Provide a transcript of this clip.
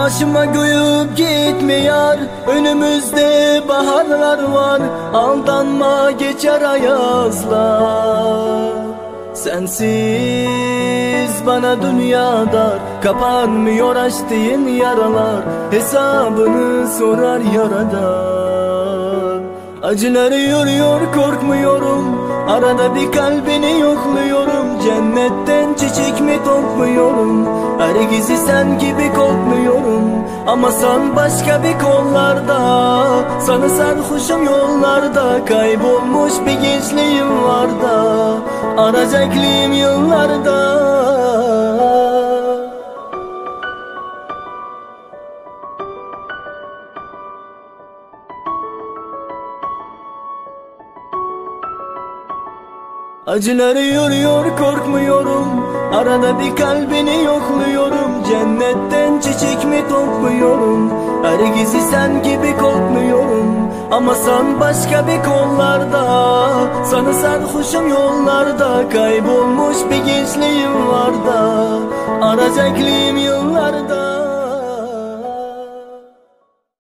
Başıma koyup gitme yar, önümüzde baharlar var. Aldanma, geçer ayazlar. Sensiz bana dünya dar, kapanmıyor açtığın yaralar. Hesabını sorar yaradan. Acıları yoruyor, korkmuyorum. Arada bir kalbini yokluyorum. Cennetten çiçek mi topluyorum? Herkesi sen gibi kokmuyorum. Ama sen başka bir kollarda. Sana sarhoşum yollarda. Kaybolmuş bir gençliğim var da aracaklıyım yıllarda. Acıları yoruyor, korkmuyorum. Arada bir kalbini yokluyorum. Cennetten çiçek mi topluyorum? Herkesi sen gibi kokmuyorum. Ama sen başka bir kollarda. Sana sarhoşum yollarda. Kaybolmuş bir gençliğim var da aracaklıyım